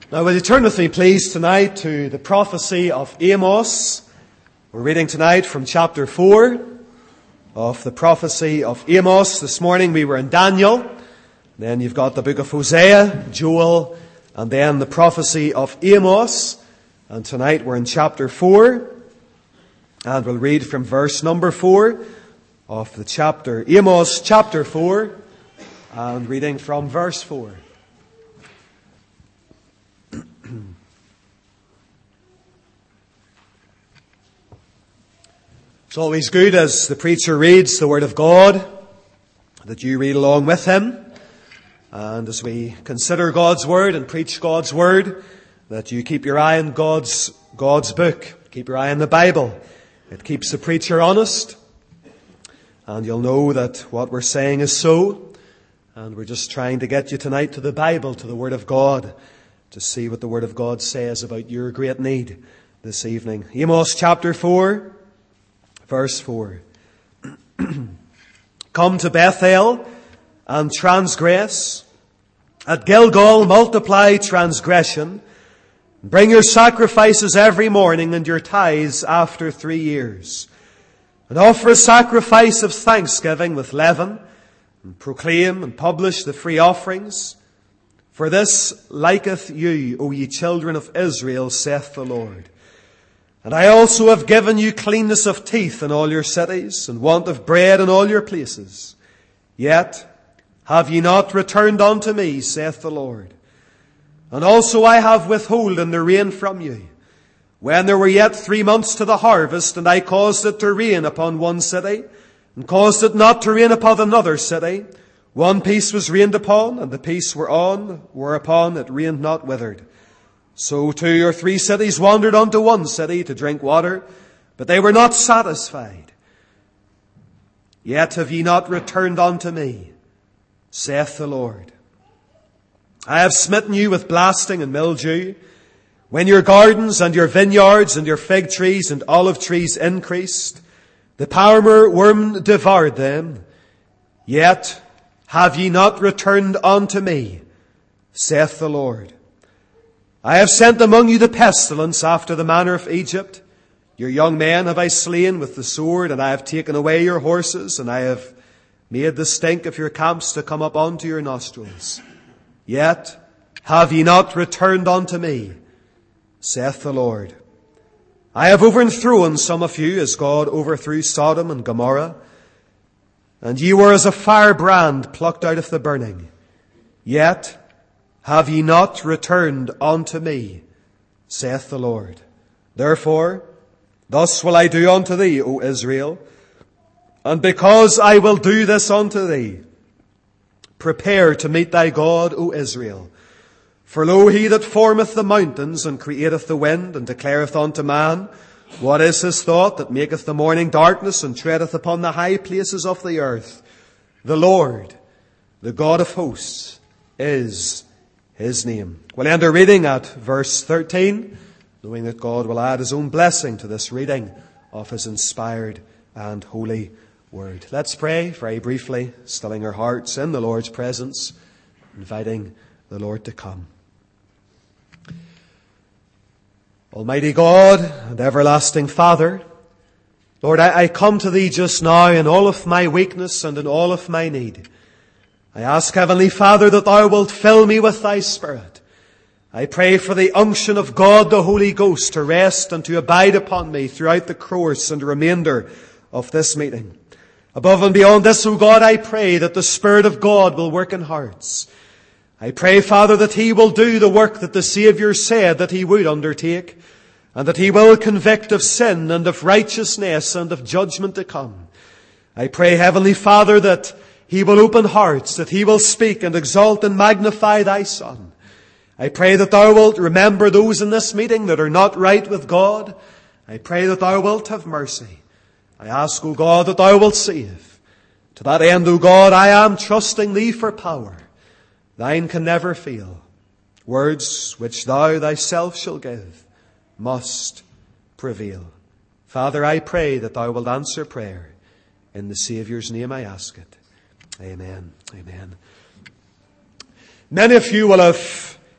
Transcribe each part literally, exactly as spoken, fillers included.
Now, will you turn with me, please, tonight to the prophecy of Amos. We're reading tonight from chapter four of the prophecy of Amos. This morning we were in Daniel. Then you've got the book of Hosea, Joel, and then the prophecy of Amos. And tonight we're in chapter four. And we'll read from verse number four of the chapter. Amos chapter four. And reading from verse four. It's always good as the preacher reads the Word of God that you read along with him. And as we consider God's Word and preach God's Word, that you keep your eye on God's, God's book. Keep your eye on the Bible. It keeps the preacher honest. And you'll know that what we're saying is so. And we're just trying to get you tonight to the Bible, to the Word of God, to see what the Word of God says about your great need this evening. Amos chapter four. Verse four. Come to Bethel and transgress. At Gilgal multiply transgression. Bring your sacrifices every morning and your tithes after three years. And offer a sacrifice of thanksgiving with leaven. And proclaim and publish the free offerings. For this liketh you, O ye children of Israel, saith the Lord. And I also have given you cleanness of teeth in all your cities, and want of bread in all your places. Yet have ye not returned unto me, saith the Lord. And also I have withholden the rain from you, when there were yet three months to the harvest, and I caused it to rain upon one city, and caused it not to rain upon another city. One piece was rained upon, and the piece whereon, whereupon it rained not withered. So two or three cities wandered unto one city to drink water, but they were not satisfied. Yet have ye not returned unto me, saith the Lord. I have smitten you with blasting and mildew, when your gardens and your vineyards and your fig trees and olive trees increased. The palmer worm devoured them. Yet have ye not returned unto me, saith the Lord. I have sent among you the pestilence after the manner of Egypt. Your young men have I slain with the sword, and I have taken away your horses, and I have made the stink of your camps to come up unto your nostrils. Yet have ye not returned unto me, saith the Lord. I have overthrown some of you as God overthrew Sodom and Gomorrah. And ye were as a firebrand plucked out of the burning. Yet have ye not returned unto me, saith the Lord. Therefore, thus will I do unto thee, O Israel. And because I will do this unto thee, prepare to meet thy God, O Israel. For lo, he that formeth the mountains and createth the wind and declareth unto man, what is his thought that maketh the morning darkness and treadeth upon the high places of the earth? The Lord, the God of hosts, is his name. We'll end our reading at verse thirteen, knowing that God will add his own blessing to this reading of his inspired and holy word. Let's pray very briefly, stilling our hearts in the Lord's presence, inviting the Lord to come. Almighty God and everlasting Father, Lord, I, I come to thee just now in all of my weakness and in all of my need. I ask, Heavenly Father, that thou wilt fill me with thy Spirit. I pray for the unction of God, the Holy Ghost, to rest and to abide upon me throughout the course and remainder of this meeting. Above and beyond this, O God, I pray that the Spirit of God will work in hearts. I pray, Father, that he will do the work that the Saviour said that he would undertake, and that he will convict of sin and of righteousness and of judgment to come. I pray, Heavenly Father, that he will open hearts, that he will speak and exalt and magnify thy Son. I pray that thou wilt remember those in this meeting that are not right with God. I pray that thou wilt have mercy. I ask, O God, that thou wilt save. To that end, O God, I am trusting thee for power. Thine can never fail. Words which thou thyself shall give must prevail. Father, I pray that thou wilt answer prayer. In the Saviour's name I ask it. Amen. Amen. Many of you will have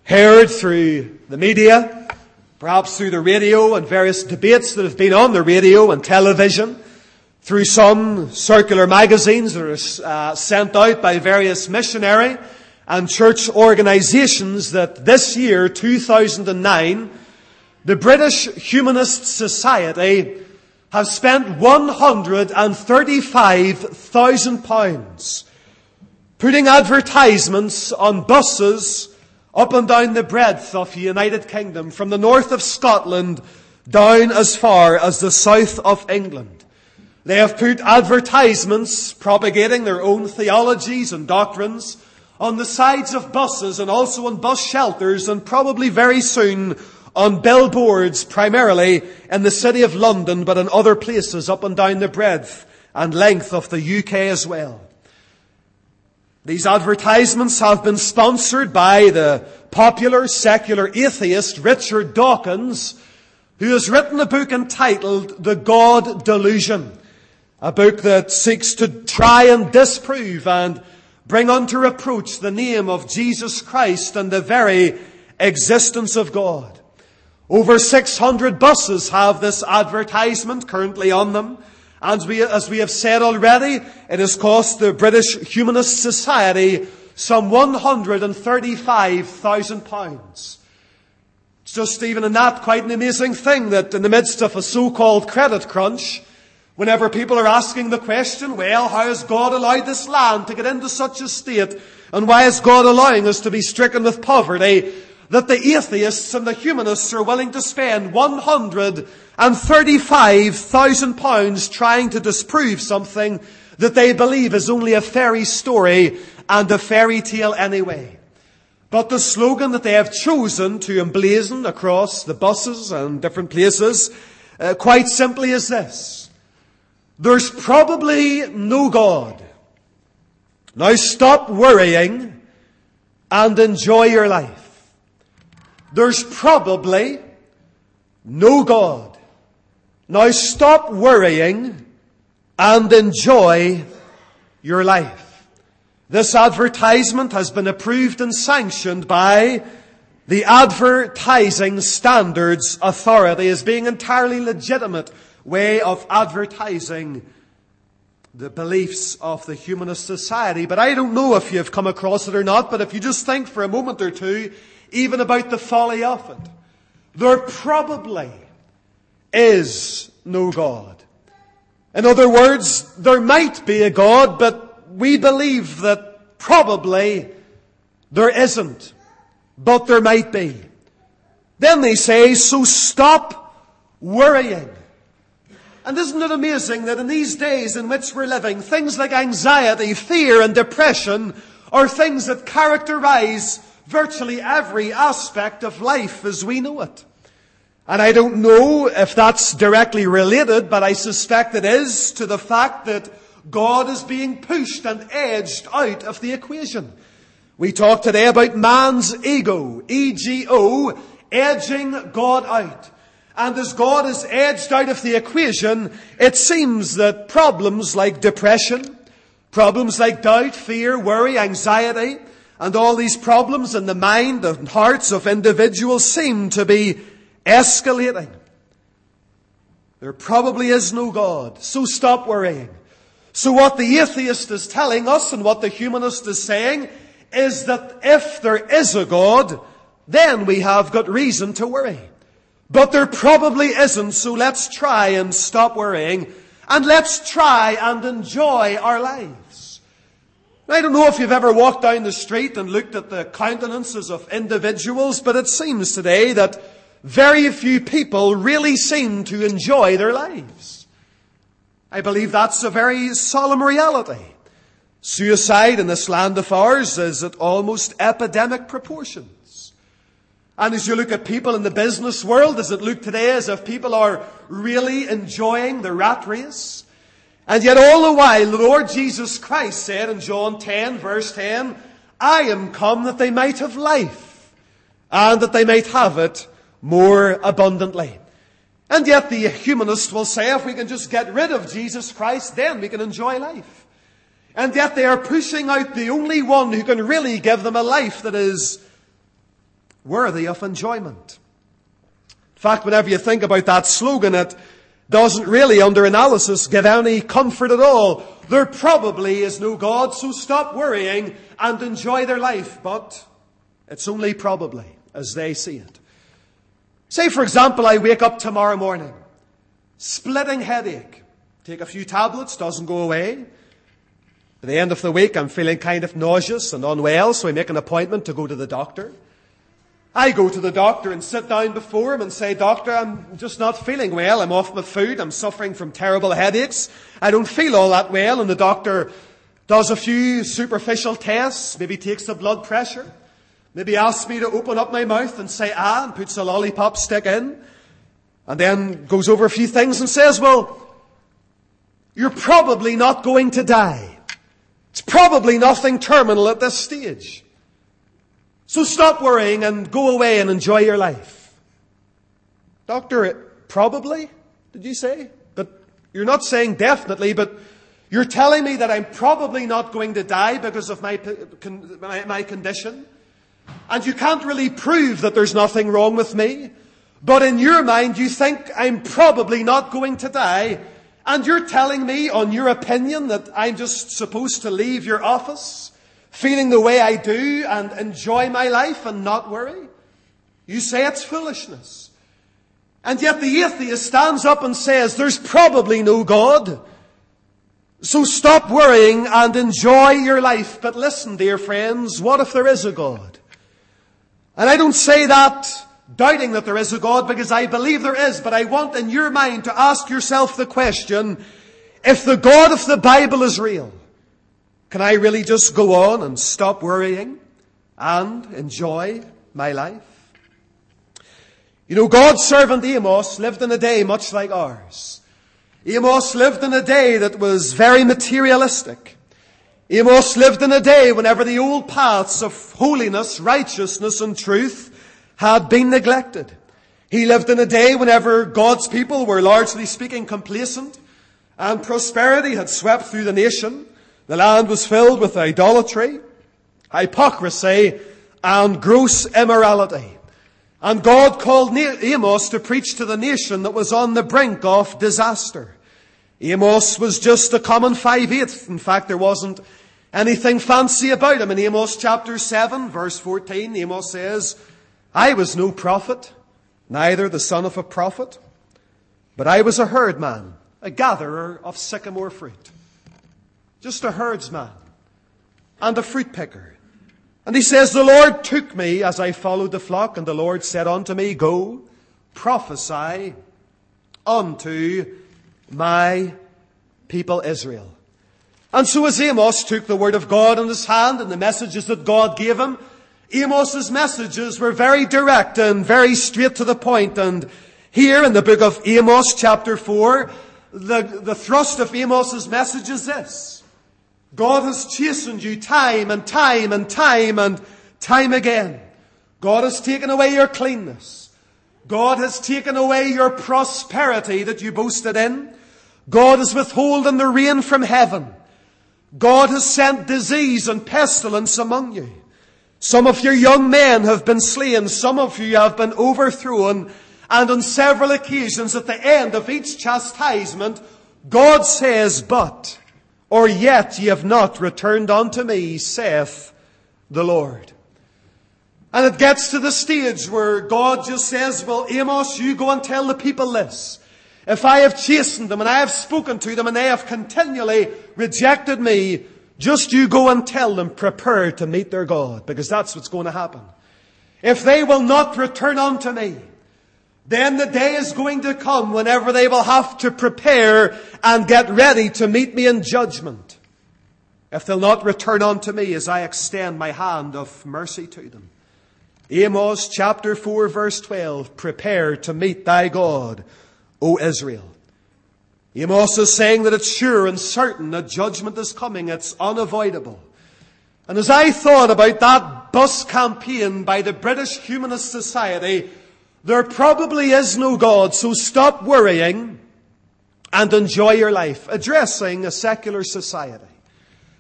heard through the media, perhaps through the radio and various debates that have been on the radio and television, through some circular magazines that are uh, sent out by various missionary and church organisations, that this year, two thousand nine, the British Humanist Society have spent one hundred thirty-five thousand pounds putting advertisements on buses up and down the breadth of the United Kingdom, from the north of Scotland down as far as the south of England. They have put advertisements propagating their own theologies and doctrines on the sides of buses and also on bus shelters, and probably very soon on billboards, primarily in the city of London, but in other places up and down the breadth and length of the U K as well. These advertisements have been sponsored by the popular secular atheist Richard Dawkins, who has written a book entitled The God Delusion, a book that seeks to try and disprove and bring unto reproach the name of Jesus Christ and the very existence of God. Over six hundred buses have this advertisement currently on them. And we, as we have said already, it has cost the British Humanist Society some one hundred thirty-five thousand pounds. It's just even in that quite an amazing thing that in the midst of a so-called credit crunch, whenever people are asking the question, well, how has God allowed this land to get into such a state? And why is God allowing us to be stricken with poverty? That the atheists and the humanists are willing to spend one hundred thirty-five thousand pounds trying to disprove something that they believe is only a fairy story and a fairy tale anyway. But the slogan that they have chosen to emblazon across the buses and different places, uh, quite simply is this: there's probably no God. Now stop worrying and enjoy your life. There's probably no God. Now stop worrying and enjoy your life. This advertisement has been approved and sanctioned by the Advertising Standards Authority as being an entirely legitimate way of advertising the beliefs of the Humanist Society. But I don't know if you've come across it or not, but if you just think for a moment or two, even about the folly of it, there probably is no God. In other words, there might be a God, but we believe that probably there isn't, but there might be. Then they say, so stop worrying. And isn't it amazing that in these days in which we're living, things like anxiety, fear and depression are things that characterize virtually every aspect of life as we know it. And I don't know if that's directly related, but I suspect it is, to the fact that God is being pushed and edged out of the equation. We talk today about man's ego, E G O, edging God out. And as God is edged out of the equation, it seems that problems like depression, problems like doubt, fear, worry, anxiety, and all these problems in the mind and hearts of individuals seem to be escalating. There probably is no God, so stop worrying. So what the atheist is telling us and what the humanist is saying is that if there is a God, then we have got reason to worry. But there probably isn't, so let's try and stop worrying, and let's try and enjoy our lives. I don't know if you've ever walked down the street and looked at the countenances of individuals, but it seems today that very few people really seem to enjoy their lives. I believe that's a very solemn reality. Suicide in this land of ours is at almost epidemic proportions. And as you look at people in the business world, does it look today as if people are really enjoying the rat race? And yet all the while, the Lord Jesus Christ said in John ten, verse ten, I am come that they might have life, and that they might have it more abundantly. And yet the humanist will say, if we can just get rid of Jesus Christ, then we can enjoy life. And yet they are pushing out the only one who can really give them a life that is worthy of enjoyment. In fact, whenever you think about that slogan, it doesn't really, under analysis, give any comfort at all. There probably is no God, so stop worrying and enjoy their life. But it's only probably, as they see it. Say, for example, I wake up tomorrow morning, splitting headache. Take a few tablets, doesn't go away. At the end of the week, I'm feeling kind of nauseous and unwell, so I make an appointment to go to the doctor. I go to the doctor and sit down before him and say, Doctor, I'm just not feeling well. I'm off my food. I'm suffering from terrible headaches. I don't feel all that well. And the doctor does a few superficial tests, maybe takes the blood pressure, maybe asks me to open up my mouth and say, ah, and puts a lollipop stick in, and then goes over a few things and says, well, you're probably not going to die. It's probably nothing terminal at this stage. So stop worrying and go away and enjoy your life. Doctor, probably, did you say? But you're not saying definitely, but you're telling me that I'm probably not going to die because of my, my, my condition. And you can't really prove that there's nothing wrong with me. But in your mind, you think I'm probably not going to die. And you're telling me, on your opinion, that I'm just supposed to leave your office feeling the way I do and enjoy my life and not worry? You say it's foolishness. And yet the atheist stands up and says, there's probably no God. So stop worrying and enjoy your life. But listen, dear friends, what if there is a God? And I don't say that doubting that there is a God, because I believe there is, but I want in your mind to ask yourself the question, if the God of the Bible is real, can I really just go on and stop worrying and enjoy my life? You know, God's servant Amos lived in a day much like ours. Amos lived in a day that was very materialistic. Amos lived in a day whenever the old paths of holiness, righteousness and truth had been neglected. He lived in a day whenever God's people were largely speaking complacent and prosperity had swept through the nation. The land was filled with idolatry, hypocrisy and gross immorality. And God called Amos to preach to the nation that was on the brink of disaster. Amos was just a common five-eighth. In fact, there wasn't anything fancy about him. In Amos chapter seven, verse fourteen, Amos says, I was no prophet, neither the son of a prophet, but I was a herdman, a gatherer of sycamore fruit. Just a herdsman and a fruit picker. And he says, the Lord took me as I followed the flock, and the Lord said unto me, go, prophesy unto my people Israel. And so as Amos took the word of God in his hand and the messages that God gave him, Amos's messages were very direct and very straight to the point. And here in the book of Amos chapter four, the, the thrust of Amos's message is this. God has chastened you time and time and time and time again. God has taken away your cleanness. God has taken away your prosperity that you boasted in. God is withholding the rain from heaven. God has sent disease and pestilence among you. Some of your young men have been slain. Some of you have been overthrown. And on several occasions at the end of each chastisement, God says, but, or yet ye have not returned unto me, saith the Lord. And it gets to the stage where God just says, well, Amos, you go and tell the people this. If I have chastened them and I have spoken to them and they have continually rejected me, just you go and tell them, prepare to meet their God, because that's what's going to happen. If they will not return unto me, then the day is going to come whenever they will have to prepare and get ready to meet me in judgment. If they'll not return unto me as I extend my hand of mercy to them. Amos chapter four verse twelve, prepare to meet thy God, O Israel. Amos is saying that it's sure and certain that judgment is coming. It's unavoidable. And as I thought about that bus campaign by the British Humanist Society, there probably is no God, so stop worrying and enjoy your life. Addressing a secular society.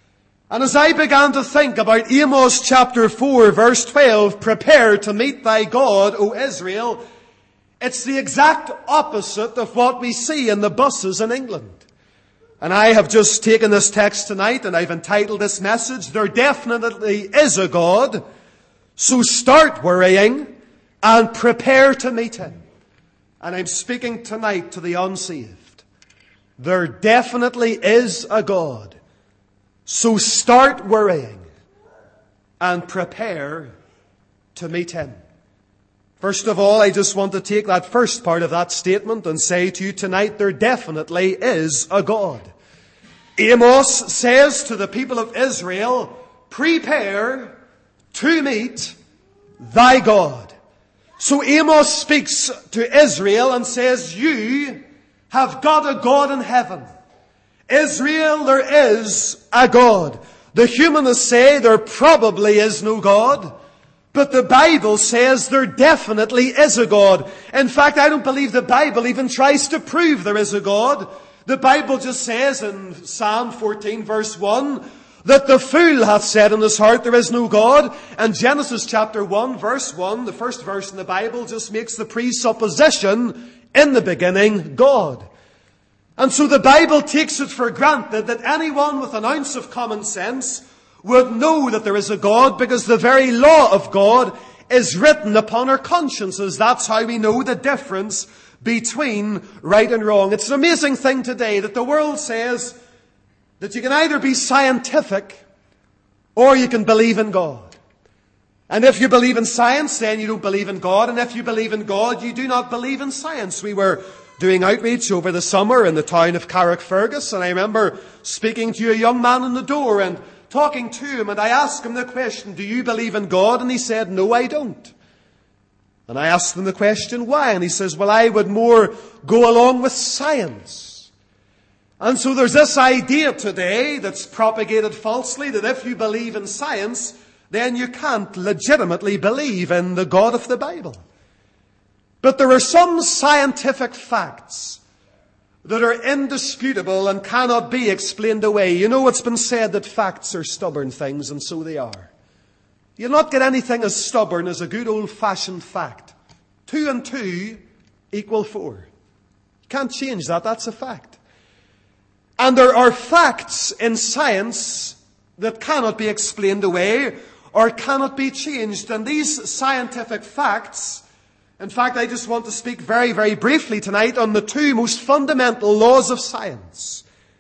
And as I began to think about Amos chapter four, verse twelve, prepare to meet thy God, O Israel, it's the exact opposite of what we see in the buses in England. And I have just taken this text tonight and I've entitled this message, There Definitely Is a God, so start worrying and prepare to meet Him. And I'm speaking tonight to the unsaved. There definitely is a God. So start worrying and prepare to meet Him. First of all, I just want to take that first part of that statement and say to you tonight, there definitely is a God. Amos says to the people of Israel, prepare to meet thy God. So Amos speaks to Israel and says, you have got a God in heaven. Israel, there is a God. The humanists say there probably is no God, but the Bible says there definitely is a God. In fact, I don't believe the Bible even tries to prove there is a God. The Bible just says in Psalm fourteen verse one, that the fool hath said in his heart there is no God. And Genesis chapter one verse one, the first verse in the Bible, just makes the presupposition, in the beginning, God. And so the Bible takes it for granted that anyone with an ounce of common sense would know that there is a God, because the very law of God is written upon our consciences. That's how we know the difference between right and wrong. It's an amazing thing today that the world says that you can either be scientific or you can believe in God. And if you believe in science, then you don't believe in God. And if you believe in God, you do not believe in science. We were doing outreach over the summer in the town of Carrickfergus, and I remember speaking to a young man in the door and talking to him, and I asked him the question, do you believe in God? And he said, no, I don't. And I asked him the question, why? And he says, well, I would more go along with science. And so there's this idea today that's propagated falsely, that if you believe in science, then you can't legitimately believe in the God of the Bible. But there are some scientific facts that are indisputable and cannot be explained away. You know, it's been said that facts are stubborn things, and so they are. You'll not get anything as stubborn as a good old-fashioned fact. Two and two equal four. You can't change that. That's a fact. And there are facts in science that cannot be explained away or cannot be changed. And these scientific facts, in fact, I just want to speak very, very briefly tonight on the two most fundamental laws of science.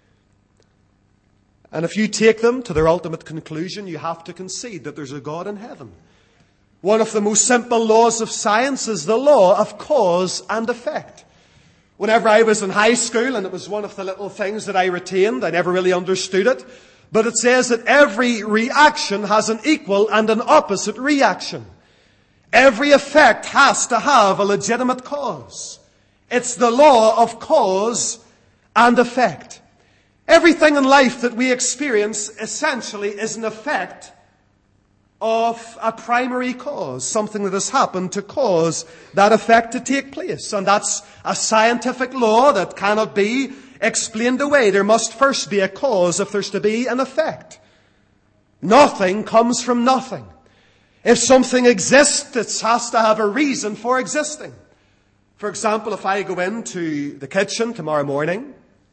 And if you take them to their ultimate conclusion, you have to concede that there's a God in heaven. One of the most simple laws of science is the law of cause and effect. Whenever I was in high school, and it was one of the little things that I retained, I never really understood it, but it says that every reaction has an equal and an opposite reaction. Every effect has to have a legitimate cause. It's the law of cause and effect. Everything in life that we experience essentially is an effect of a primary cause, something that has happened to cause that effect to take place. And that's a scientific law that cannot be explained away. There must first be a cause if there's to be an effect. Nothing comes from nothing. If something exists, it has to have a reason for existing. For example, if I go into the kitchen tomorrow morning,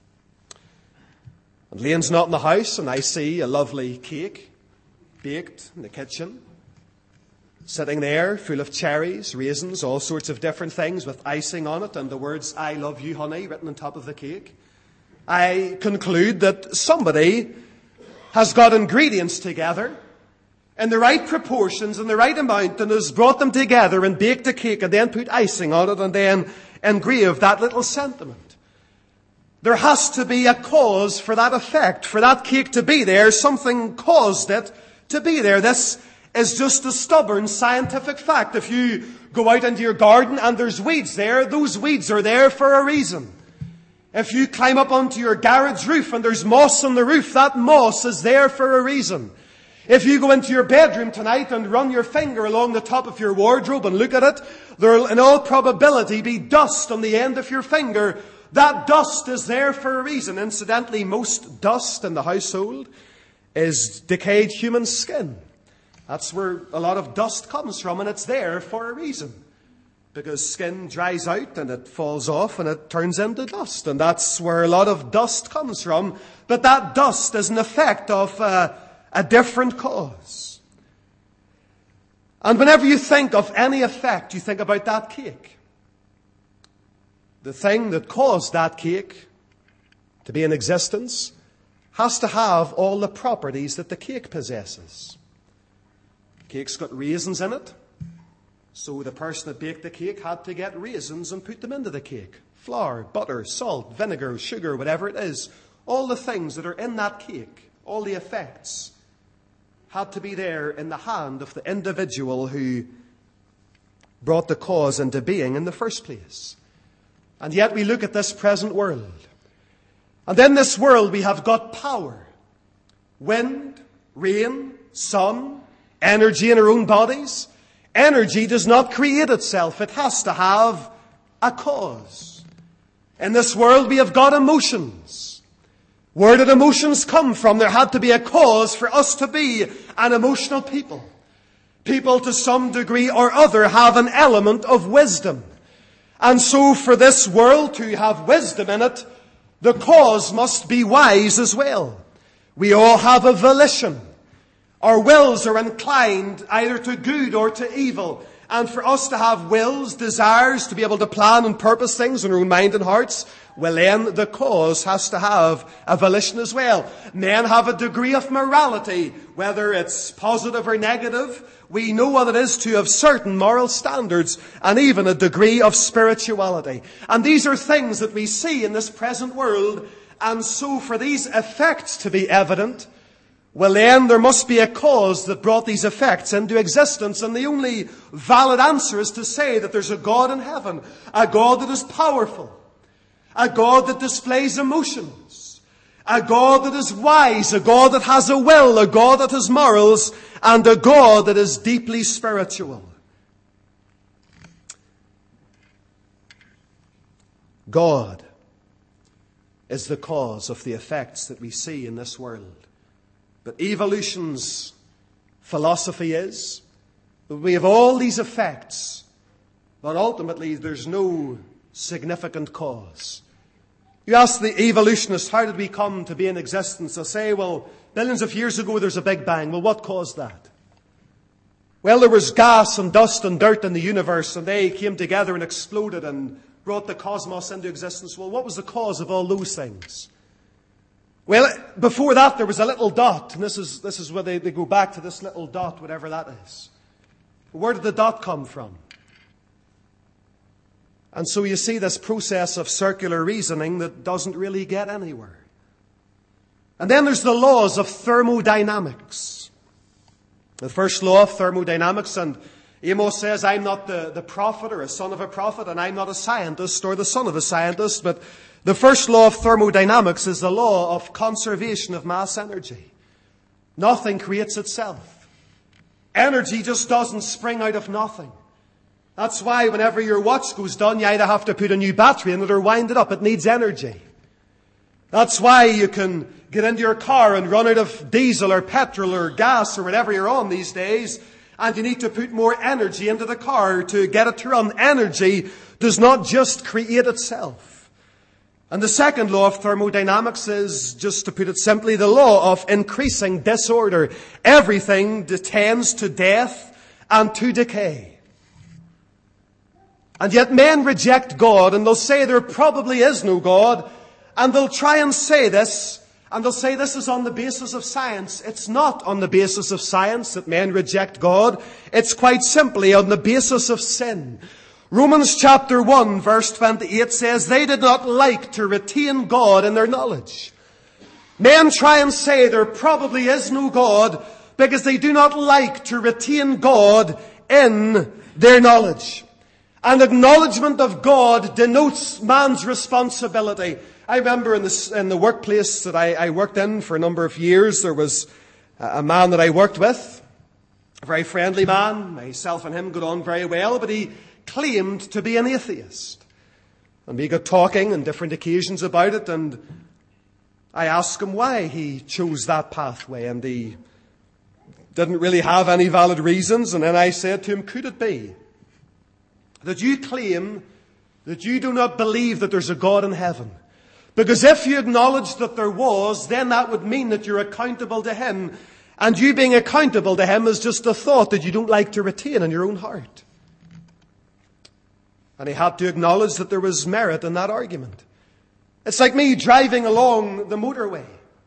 and Lane's not in the house, and I see a lovely cake baked in the kitchen, sitting there full of cherries, raisins, all sorts of different things with icing on it, and the words, I love you, honey, written on top of the cake, I conclude that somebody has got ingredients together in the right proportions and the right amount, and has brought them together and baked a cake and then put icing on it and then engraved that little sentiment. There has to be a cause for that effect, for that cake to be there. Something caused it to be there. This is just a stubborn scientific fact. If you go out into your garden and there's weeds there, those weeds are there for a reason. If you climb up onto your garage roof and there's moss on the roof, that moss is there for a reason. If you go into your bedroom tonight and run your finger along the top of your wardrobe and look at it, there will in all probability be dust on the end of your finger. That dust is there for a reason. Incidentally, most dust in the household is decayed human skin. That's where a lot of dust comes from, and it's there for a reason. Because skin dries out and it falls off and it turns into dust. And that's where a lot of dust comes from. But that dust is an effect of uh, a different cause. And whenever you think of any effect, you think about that cake. The thing that caused that cake to be in existence has to have all the properties that the cake possesses. The cake's got raisins in it. So the person that baked the cake had to get raisins and put them into the cake. Flour, butter, salt, vinegar, sugar, whatever it is. All the things that are in that cake, all the effects, had to be there in the hand of the individual who brought the cause into being in the first place. And yet we look at this present world. And in this world we have got power. Wind, rain, sun, energy in our own bodies. Energy does not create itself. It has to have a cause. In this world we have got emotions. Where did emotions come from? There had to be a cause for us to be an emotional people. People to some degree or other have an element of wisdom. And so for this world to have wisdom in it, the cause must be wise as well. We all have a volition. Our wills are inclined either to good or to evil. And for us to have wills, desires, to be able to plan and purpose things in our own mind and hearts, well then the cause has to have a volition as well. Men have a degree of morality, whether it's positive or negative. We know what it is to have certain moral standards and even a degree of spirituality. And these are things that we see in this present world. And so for these effects to be evident, well then, there must be a cause that brought these effects into existence, and the only valid answer is to say that there's a God in heaven, a God that is powerful, a God that displays emotions, a God that is wise, a God that has a will, a God that has morals, and a God that is deeply spiritual. God is the cause of the effects that we see in this world. But evolution's philosophy is that we have all these effects, but ultimately there's no significant cause. You ask the evolutionists, how did we come to be in existence? They'll say, well, billions of years ago there's a Big Bang. Well, what caused that? Well, there was gas and dust and dirt in the universe, and they came together and exploded and brought the cosmos into existence. Well, what was the cause of all those things? Well, before that there was a little dot, and this is this is where they, they go back to this little dot, whatever that is. Where did the dot come from? And so you see this process of circular reasoning that doesn't really get anywhere. And then there's the laws of thermodynamics. The first law of thermodynamics, and Amos says, I'm not the, the prophet or a son of a prophet, and I'm not a scientist or the son of a scientist, but the first law of thermodynamics is the law of conservation of mass energy. Nothing creates itself. Energy just doesn't spring out of nothing. That's why whenever your watch goes down, you either have to put a new battery in it or wind it up. It needs energy. That's why you can get into your car and run out of diesel or petrol or gas or whatever you're on these days, and you need to put more energy into the car to get it to run. Energy does not just create itself. And the second law of thermodynamics is, just to put it simply, the law of increasing disorder. Everything tends to death and to decay. And yet men reject God, and they'll say there probably is no God, and they'll try and say this, and they'll say this is on the basis of science. It's not on the basis of science that men reject God. It's quite simply on the basis of sin. Romans chapter one verse twenty-eight says they did not like to retain God in their knowledge. Men try and say there probably is no God because they do not like to retain God in their knowledge. And acknowledgement of God denotes man's responsibility. I remember in the, in the workplace that I, I worked in for a number of years, there was a man that I worked with, a very friendly man. Myself and him got on very well, but he claimed to be an atheist. And we got talking on different occasions about it, and I asked him why he chose that pathway, and he didn't really have any valid reasons. And then I said to him, could it be that you claim that you do not believe that there's a God in heaven? Because if you acknowledged that there was, then that would mean that you're accountable to him. And you being accountable to him is just a thought that you don't like to retain in your own heart. And he had to acknowledge that there was merit in that argument. It's like me driving along the motorway.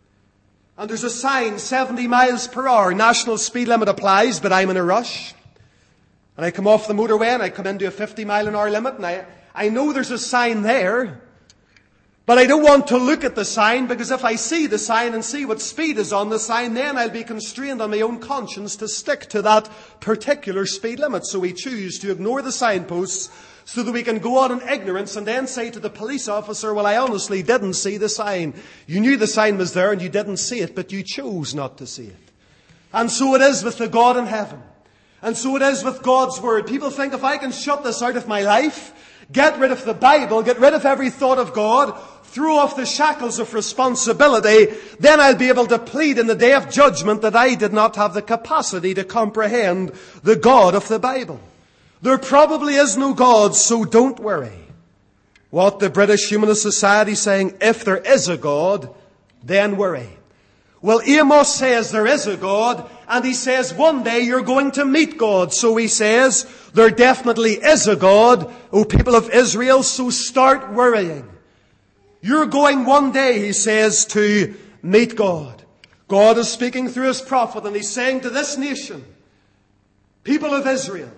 And there's a sign, seventy miles per hour, national speed limit applies, but I'm in a rush. And I come off the motorway and I come into a fifty mile an hour limit, and I, I know there's a sign there. But I don't want to look at the sign, because if I see the sign and see what speed is on the sign, then I'll be constrained on my own conscience to stick to that particular speed limit. So we choose to ignore the signposts so that we can go on in ignorance and then say to the police officer, well, I honestly didn't see the sign. You knew the sign was there and you didn't see it, but you chose not to see it. And so it is with the God in heaven. And so it is with God's Word. People think if I can shut this out of my life, get rid of the Bible, get rid of every thought of God, throw off the shackles of responsibility, then I'll be able to plead in the day of judgment that I did not have the capacity to comprehend the God of the Bible. There probably is no God, so don't worry. What the British Humanist Society is saying, if there is a God, then worry. Well, Amos says there is a God, and he says one day you're going to meet God. So he says there definitely is a God, O people of Israel, so start worrying. You're going one day, he says, to meet God. God is speaking through his prophet, and he's saying to this nation, people of Israel,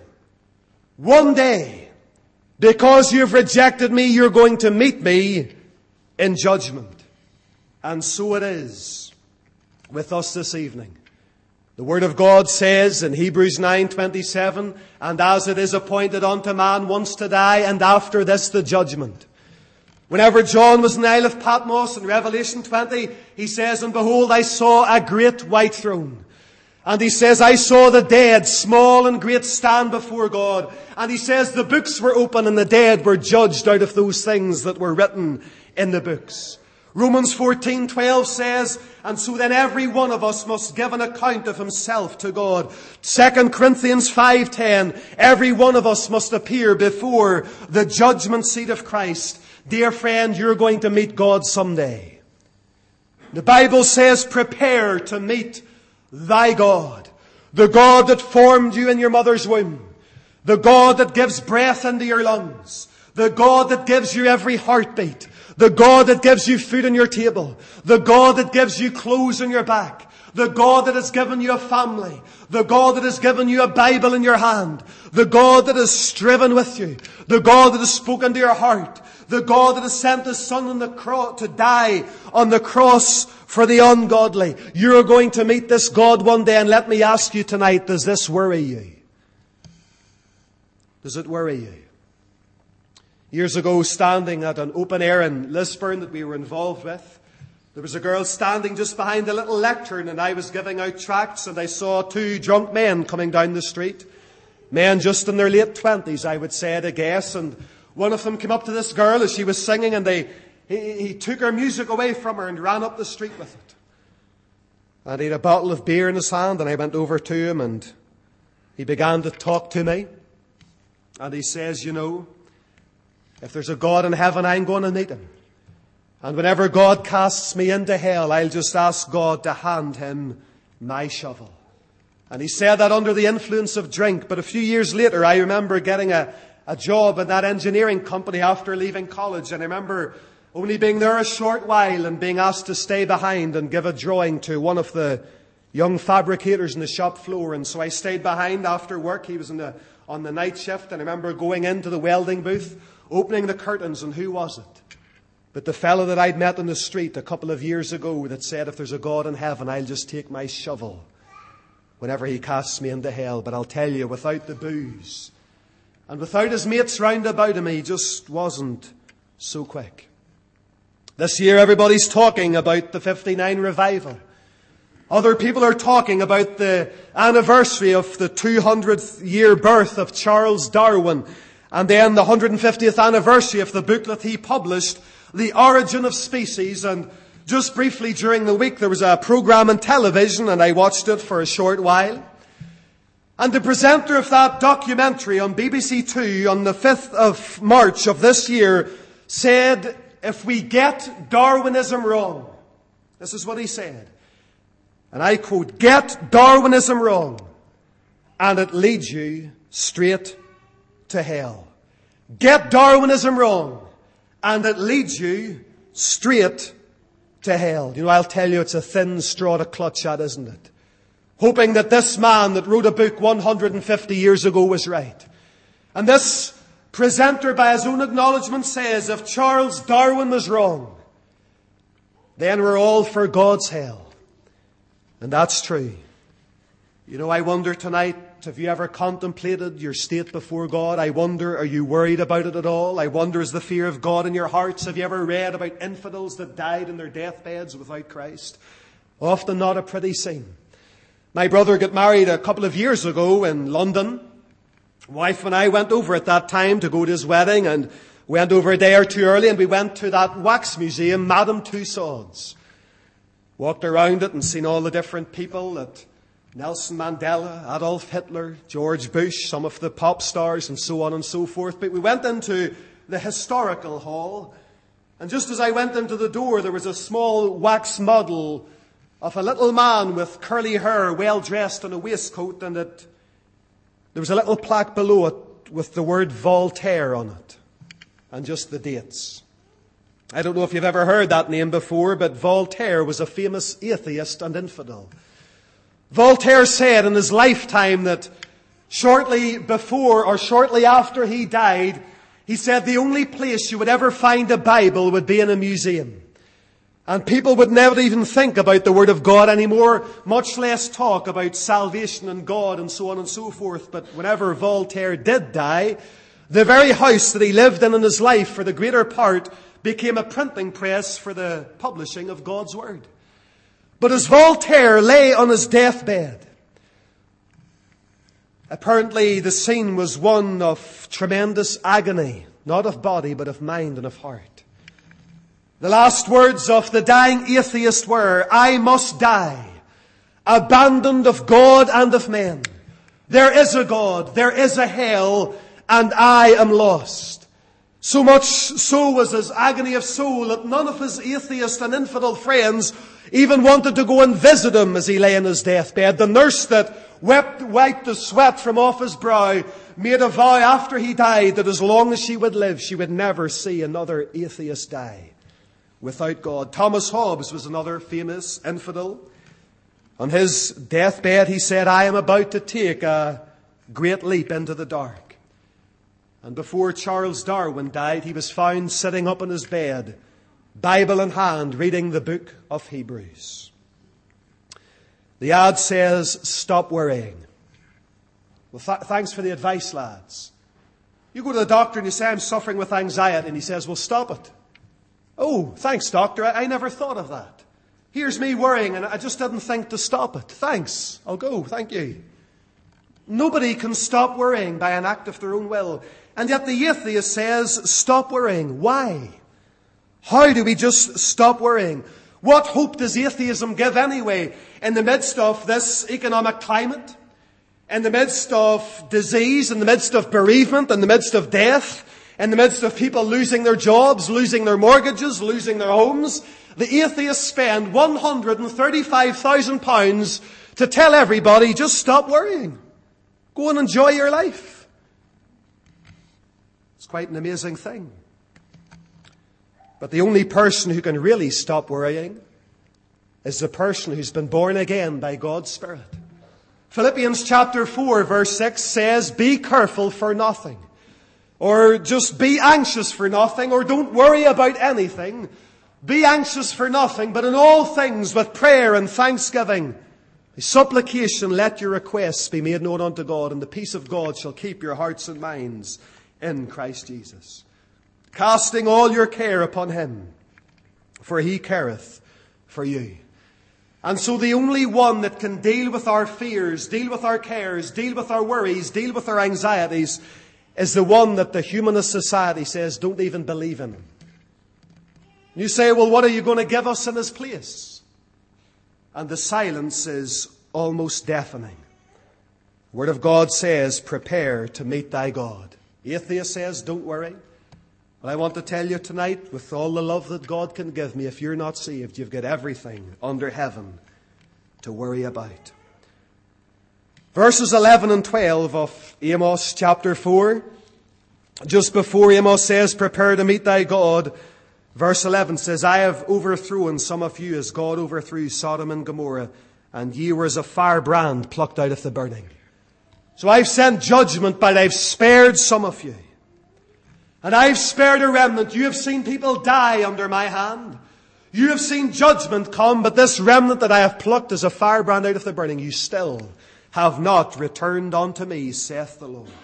one day, because you've rejected me, you're going to meet me in judgment. And so it is with us this evening. The Word of God says in Hebrews nine twenty-seven, and as it is appointed unto man once to die, and after this the judgment. Whenever John was in the Isle of Patmos in Revelation twenty, he says, and behold, I saw a great white throne. And he says, I saw the dead, small and great, stand before God. And he says, the books were open and the dead were judged out of those things that were written in the books. Romans fourteen twelve says, and so then every one of us must give an account of himself to God. Second Corinthians five ten, every one of us must appear before the judgment seat of Christ. Dear friend, you're going to meet God someday. The Bible says, prepare to meet thy God. The God that formed you in your mother's womb. The God that gives breath into your lungs. The God that gives you every heartbeat. The God that gives you food on your table. The God that gives you clothes on your back. The God that has given you a family. The God that has given you a Bible in your hand. The God that has striven with you. The God that has spoken to your heart. The God that has sent His Son on the cross to die on the cross for the ungodly. You're going to meet this God one day, and let me ask you tonight, does this worry you? Does it worry you? Years ago, standing at an open air in Lisburn that we were involved with, there was a girl standing just behind a little lectern, and I was giving out tracts, and I saw two drunk men coming down the street. Men just in their late twenties, I would say, to guess, and one of them came up to this girl as she was singing, and they, he, he took her music away from her and ran up the street with it. And he had a bottle of beer in his hand, and I went over to him, and he began to talk to me. And he says, you know, if there's a God in heaven, I'm going to meet Him. And whenever God casts me into hell, I'll just ask God to hand Him my shovel. And he said that under the influence of drink. But a few years later, I remember getting a a job in that engineering company after leaving college. And I remember only being there a short while and being asked to stay behind and give a drawing to one of the young fabricators in the shop floor. And so I stayed behind after work. He was in the, on the night shift. And I remember going into the welding booth, opening the curtains, and who was it? But the fellow that I'd met on the street a couple of years ago that said, if there's a God in heaven, I'll just take my shovel whenever He casts me into hell. But I'll tell you, without the booze, and without his mates round about him, he just wasn't so quick. This year everybody's talking about the fifty-nine revival. Other people are talking about the anniversary of the two hundredth year birth of Charles Darwin. And then the one hundred fiftieth anniversary of the book that he published, The Origin of Species. And Just briefly during the week, there was a program on television and I watched it for a short while. And the presenter of that documentary on B B C Two on the fifth of March of this year said, if we get Darwinism wrong, this is what he said, and I quote, get Darwinism wrong and it leads you straight to hell. Get Darwinism wrong and it leads you straight to hell. You know, I'll tell you, it's a thin straw to clutch at, isn't it? Hoping that this man that wrote a book one hundred fifty years ago was right. And this presenter, by his own acknowledgement, says, if Charles Darwin was wrong, then we're all for God's hell. And that's true. You know, I wonder tonight, have you ever contemplated your state before God? I wonder, are you worried about it at all? I wonder, is the fear of God in your hearts? Have you ever read about infidels that died in their deathbeds without Christ? Often not a pretty scene. My brother got married a couple of years ago in London. Wife and I went over at that time to go to his wedding, and went over a day or two early, and we went to that wax museum, Madame Tussauds. Walked around it and seen all the different people that Nelson Mandela, Adolf Hitler, George Bush, some of the pop stars, and so on and so forth. But we went into the historical hall, and just as I went into the door, there was a small wax model of a little man with curly hair, well dressed in a waistcoat, and it, there was a little plaque below it with the word Voltaire on it, and just the dates. I don't know if you've ever heard that name before, but Voltaire was a famous atheist and infidel. Voltaire said in his lifetime that shortly before or shortly after he died, he said the only place you would ever find a Bible would be in a museum. And people would never even think about the Word of God anymore, much less talk about salvation and God and so on and so forth. But whenever Voltaire did die, the very house that he lived in in his life for the greater part became a printing press for the publishing of God's Word. But as Voltaire lay on his deathbed, apparently the scene was one of tremendous agony, not of body, but of mind and of heart. The last words of the dying atheist were, I must die, abandoned of God and of men. There is a God, there is a hell, and I am lost. So much so was his agony of soul that none of his atheist and infidel friends even wanted to go and visit him as he lay in his deathbed. The nurse that wept, wiped the sweat from off his brow made a vow after he died that as long as she would live, she would never see another atheist die without God. Thomas Hobbes was another famous infidel. On his deathbed, he said, I am about to take a great leap into the dark. And before Charles Darwin died, he was found sitting up in his bed, Bible in hand, reading the book of Hebrews. The ad says, stop worrying. Well, th- thanks for the advice, lads. You go to the doctor and you say, I'm suffering with anxiety, and he says, well, stop it. Oh, thanks, doctor. I, I never thought of that. Here's me worrying, and I just didn't think to stop it. Thanks. I'll go. Thank you. Nobody can stop worrying by an act of their own will. And yet the atheist says, stop worrying. Why? How do we just stop worrying? What hope does atheism give anyway in the midst of this economic climate, in the midst of disease, in the midst of bereavement, in the midst of death, in the midst of people losing their jobs, losing their mortgages, losing their homes? The atheists spend one hundred thirty-five thousand pounds to tell everybody, just stop worrying. Go and enjoy your life. It's quite an amazing thing. But the only person who can really stop worrying is the person who's been born again by God's Spirit. Philippians chapter four verse six says, be careful for nothing. Or just be anxious for nothing, or don't worry about anything. Be anxious for nothing, but in all things with prayer and thanksgiving, supplication, let your requests be made known unto God, and the peace of God shall keep your hearts and minds in Christ Jesus. Casting all your care upon him, for he careth for you. And so the only one that can deal with our fears, deal with our cares, deal with our worries, deal with our anxieties, is the one that the humanist society says don't even believe in him. You say, well, what are you going to give us in his place? And the silence is almost deafening. The Word of God says, prepare to meet thy God. Atheist says, don't worry. But I want to tell you tonight, with all the love that God can give me, if you're not saved, you've got everything under heaven to worry about. Verses eleven and twelve of Amos chapter four, just before Amos says, prepare to meet thy God, verse eleven says, I have overthrown some of you as God overthrew Sodom and Gomorrah, and ye were as a firebrand plucked out of the burning. So I've sent judgment, but I've spared some of you. And I've spared a remnant. You have seen people die under my hand. You have seen judgment come, but this remnant that I have plucked as a firebrand out of the burning, you still have not returned unto me, saith the Lord.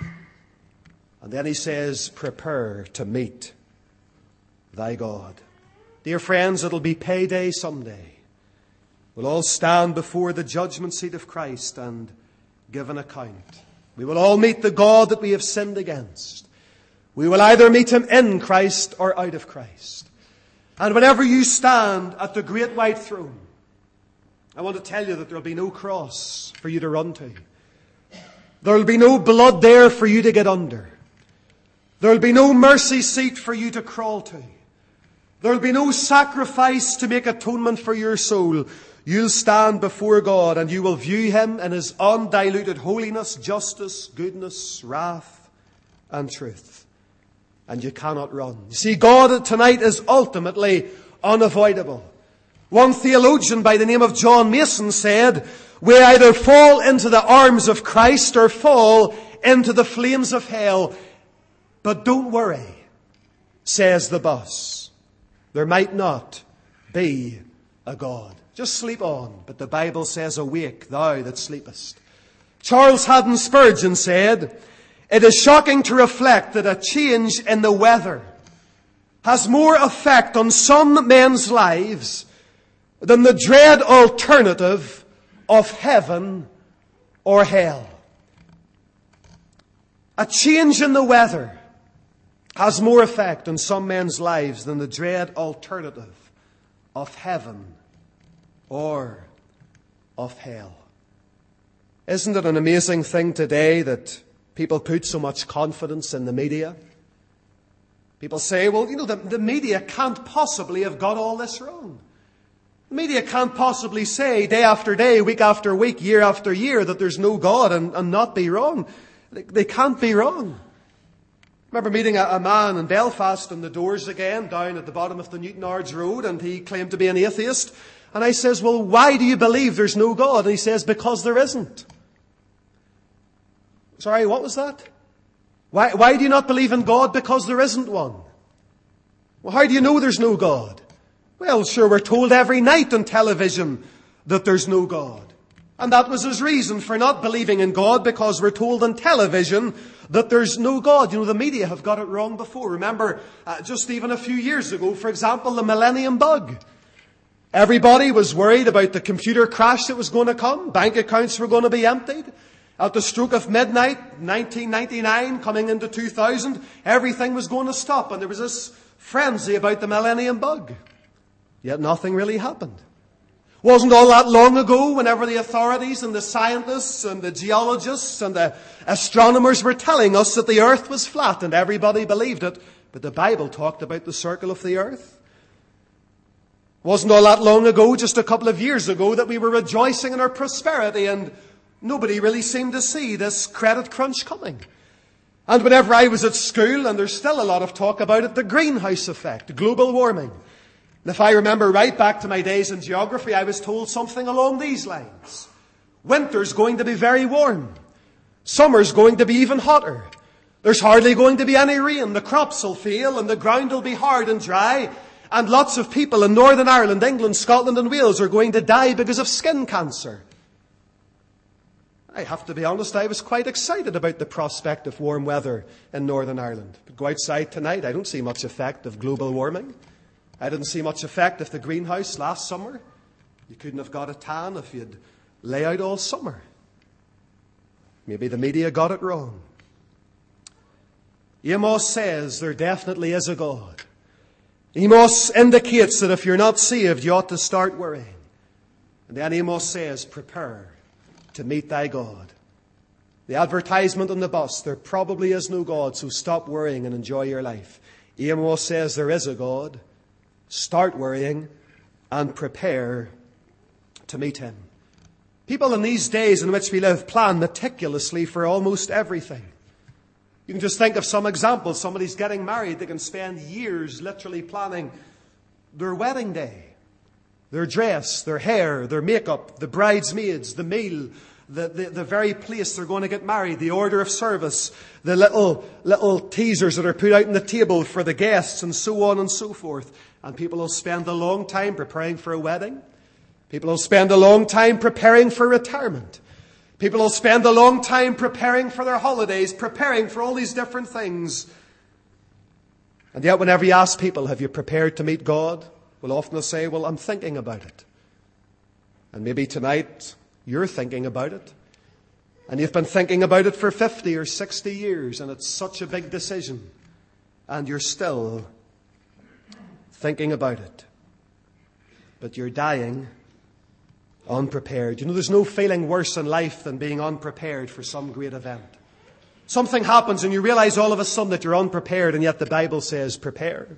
And then he says, prepare to meet thy God. Dear friends, it'll be payday someday. We'll all stand before the judgment seat of Christ and give an account. We will all meet the God that we have sinned against. We will either meet him in Christ or out of Christ. And whenever you stand at the great white throne, I want to tell you that there will be no cross for you to run to. There will be no blood there for you to get under. There will be no mercy seat for you to crawl to. There will be no sacrifice to make atonement for your soul. You'll stand before God and you will view him in his undiluted holiness, justice, goodness, wrath, and truth. And you cannot run. You see, God tonight is ultimately unavoidable. One theologian by the name of John Mason said, we either fall into the arms of Christ or fall into the flames of hell. But don't worry, says the boss. There might not be a God. Just sleep on. But the Bible says, awake, thou that sleepest. Charles Haddon Spurgeon said, it is shocking to reflect that a change in the weather has more effect on some men's lives than the dread alternative of heaven or hell. A change in the weather has more effect on some men's lives than the dread alternative of heaven or of hell. Isn't it an amazing thing today that people put so much confidence in the media? People say, well, you know, the, the media can't possibly have got all this wrong. The media can't possibly say day after day, week after week, year after year that there's no God and, and not be wrong. They, they can't be wrong. I remember meeting a, a man in Belfast in the Doors again, down at the bottom of the Newtonards Road, and he claimed to be an atheist. And I says, well, why do you believe there's no God? And he says, because there isn't. Sorry, what was that? Why, why do you not believe in God? Because there isn't one. Well, how do you know there's no God? Well, sure, we're told every night on television that there's no God. And that was his reason for not believing in God, because we're told on television that there's no God. You know, the media have got it wrong before. Remember, uh, just even a few years ago, for example, the millennium bug. Everybody was worried about the computer crash that was going to come. Bank accounts were going to be emptied. At the stroke of midnight, nineteen ninety-nine, coming into two thousand, everything was going to stop. And there was this frenzy about the millennium bug. Yet nothing really happened. Wasn't all that long ago whenever the authorities and the scientists and the geologists and the astronomers were telling us that the earth was flat, and everybody believed it. But the Bible talked about the circle of the earth. Wasn't all that long ago, just a couple of years ago, that we were rejoicing in our prosperity, and nobody really seemed to see this credit crunch coming. And whenever I was at school, and there's still a lot of talk about it, the greenhouse effect, global warming. And if I remember right back to my days in geography, I was told something along these lines. Winter's going to be very warm. Summer's going to be even hotter. There's hardly going to be any rain. The crops will fail and the ground will be hard and dry. And lots of people in Northern Ireland, England, Scotland and Wales are going to die because of skin cancer. I have to be honest, I was quite excited about the prospect of warm weather in Northern Ireland. But go outside tonight, I don't see much effect of global warming. I didn't see much effect of the greenhouse last summer. You couldn't have got a tan if you'd lay out all summer. Maybe the media got it wrong. Amos says there definitely is a God. Amos indicates that if you're not saved, you ought to start worrying. And then Amos says, prepare to meet thy God. The advertisement on the bus, there probably is no God, so stop worrying and enjoy your life. Amos says there is a God. Start worrying and prepare to meet him. People in these days in which we live plan meticulously for almost everything. You can just think of some examples. Somebody's getting married. They can spend years literally planning their wedding day, their dress, their hair, their makeup, the bridesmaids, the meal, the, the, the very place they're going to get married, the order of service, the little, little teasers that are put out on the table for the guests, and so on and so forth. And people will spend a long time preparing for a wedding. People will spend a long time preparing for retirement. People will spend a long time preparing for their holidays, preparing for all these different things. And yet whenever you ask people, have you prepared to meet God? Well, often they'll say, well, I'm thinking about it. And maybe tonight you're thinking about it. And you've been thinking about it for fifty or sixty years, and it's such a big decision. And you're still thinking about it. But you're dying unprepared. You know, there's no feeling worse in life than being unprepared for some great event. Something happens and you realize all of a sudden that you're unprepared, and yet the Bible says prepare.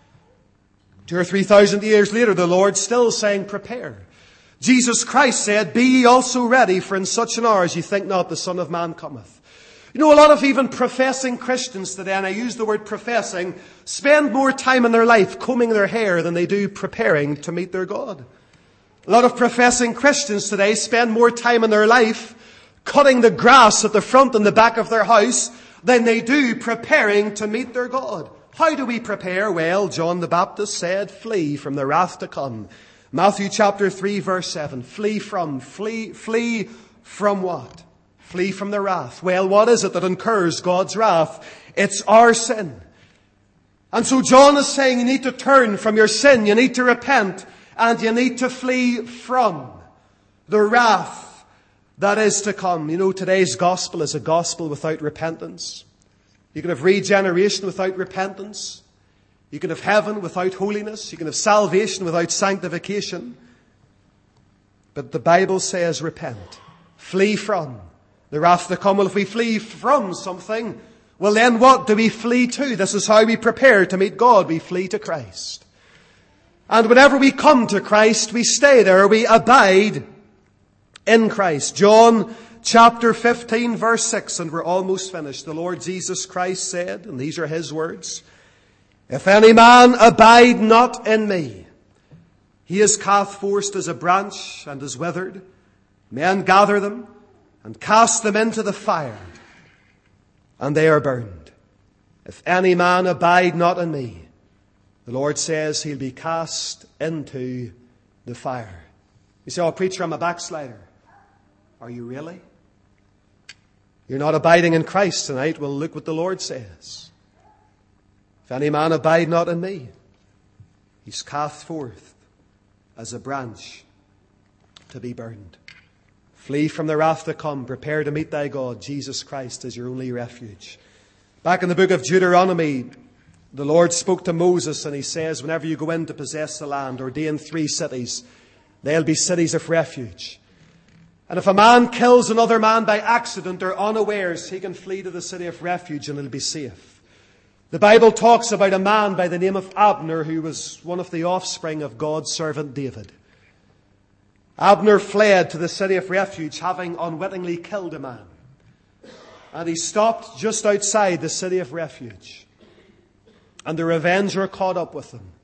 Two or three thousand years later, the Lord's still saying prepare. Jesus Christ said, be ye also ready, for in such an hour as ye think not, the Son of Man cometh. You know, a lot of even professing Christians today, and I use the word professing, spend more time in their life combing their hair than they do preparing to meet their God. A lot of professing Christians today spend more time in their life cutting the grass at the front and the back of their house than they do preparing to meet their God. How do we prepare? Well, John the Baptist said, flee from the wrath to come. Matthew chapter three verse seven. Flee from, flee, flee from what? Flee from the wrath. Well, what is it that incurs God's wrath? It's our sin. And so John is saying you need to turn from your sin. You need to repent. And you need to flee from the wrath that is to come. You know, today's gospel is a gospel without repentance. You can have regeneration without repentance. You can have heaven without holiness. You can have salvation without sanctification. But the Bible says repent. Flee from the wrath to come. Well, if we flee from something, well then what do we flee to? This is how we prepare to meet God. We flee to Christ. And whenever we come to Christ, we stay there. We abide in Christ. John chapter fifteen verse six, and we're almost finished. The Lord Jesus Christ said, and these are his words, if any man abide not in me, he is cast forth as a branch and is withered. Men gather them and cast them into the fire, and they are burned. If any man abide not in me, the Lord says he'll be cast into the fire. You say, oh, preacher, I'm a backslider. Are you really? You're not abiding in Christ tonight. Well, look what the Lord says. If any man abide not in me, he's cast forth as a branch to be burned. Flee from the wrath to come. Prepare to meet thy God. Jesus Christ is your only refuge. Back in the book of Deuteronomy, the Lord spoke to Moses and he says, whenever you go in to possess the land, ordain three cities. They'll be cities of refuge. And if a man kills another man by accident or unawares, he can flee to the city of refuge and he'll be safe. The Bible talks about a man by the name of Abner who was one of the offspring of God's servant David. Abner fled to the city of refuge having unwittingly killed a man. And he stopped just outside the city of refuge. And the revenger caught up with him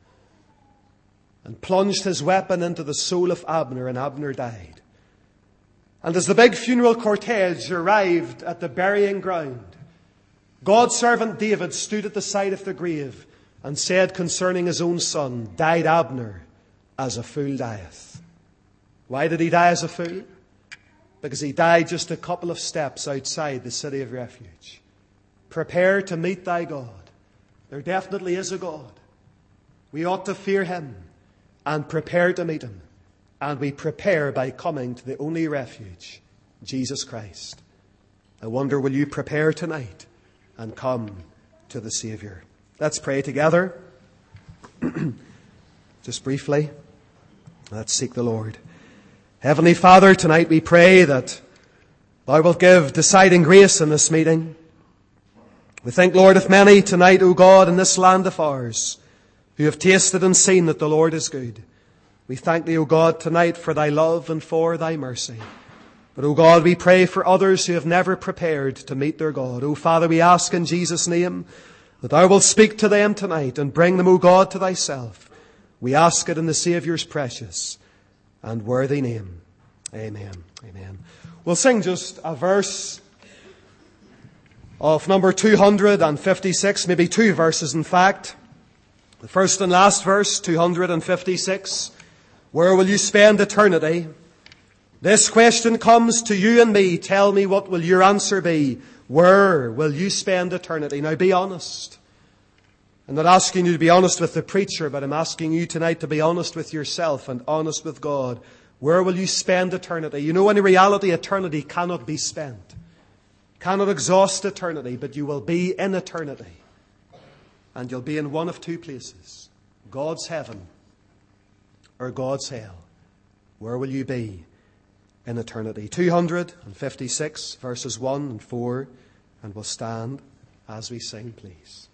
and plunged his weapon into the soul of Abner, and Abner died. And as the big funeral cortege arrived at the burying ground, God's servant David stood at the side of the grave and said concerning his own son, died Abner as a fool dieth. Why did he die as a fool? Because he died just a couple of steps outside the city of refuge. Prepare to meet thy God. There definitely is a God. We ought to fear him and prepare to meet him. And we prepare by coming to the only refuge, Jesus Christ. I wonder, will you prepare tonight and come to the Savior? Let's pray together. Just briefly, let's seek the Lord. Heavenly Father, tonight we pray that Thou wilt give deciding grace in this meeting. We think, Lord, of many tonight, O God, in this land of ours, who have tasted and seen that the Lord is good. We thank Thee, O God, tonight for Thy love and for Thy mercy. But, O God, we pray for others who have never prepared to meet their God. O Father, we ask in Jesus' name that Thou wilt speak to them tonight and bring them, O God, to Thyself. We ask it in the Saviour's precious and worthy name. Amen. Amen. We'll sing just a verse of number two hundred fifty-six, maybe two verses in fact. The first and last verse, two hundred fifty-six. Where will you spend eternity? This question comes to you and me. Tell me, what will your answer be? Where will you spend eternity? Now be honest. I'm not asking you to be honest with the preacher, but I'm asking you tonight to be honest with yourself and honest with God. Where will you spend eternity? You know, in reality, eternity cannot be spent. Cannot exhaust eternity, but you will be in eternity. And you'll be in one of two places. God's heaven or God's hell. Where will you be in eternity? two hundred fifty-six, verses one and four. And we'll stand as we sing, please.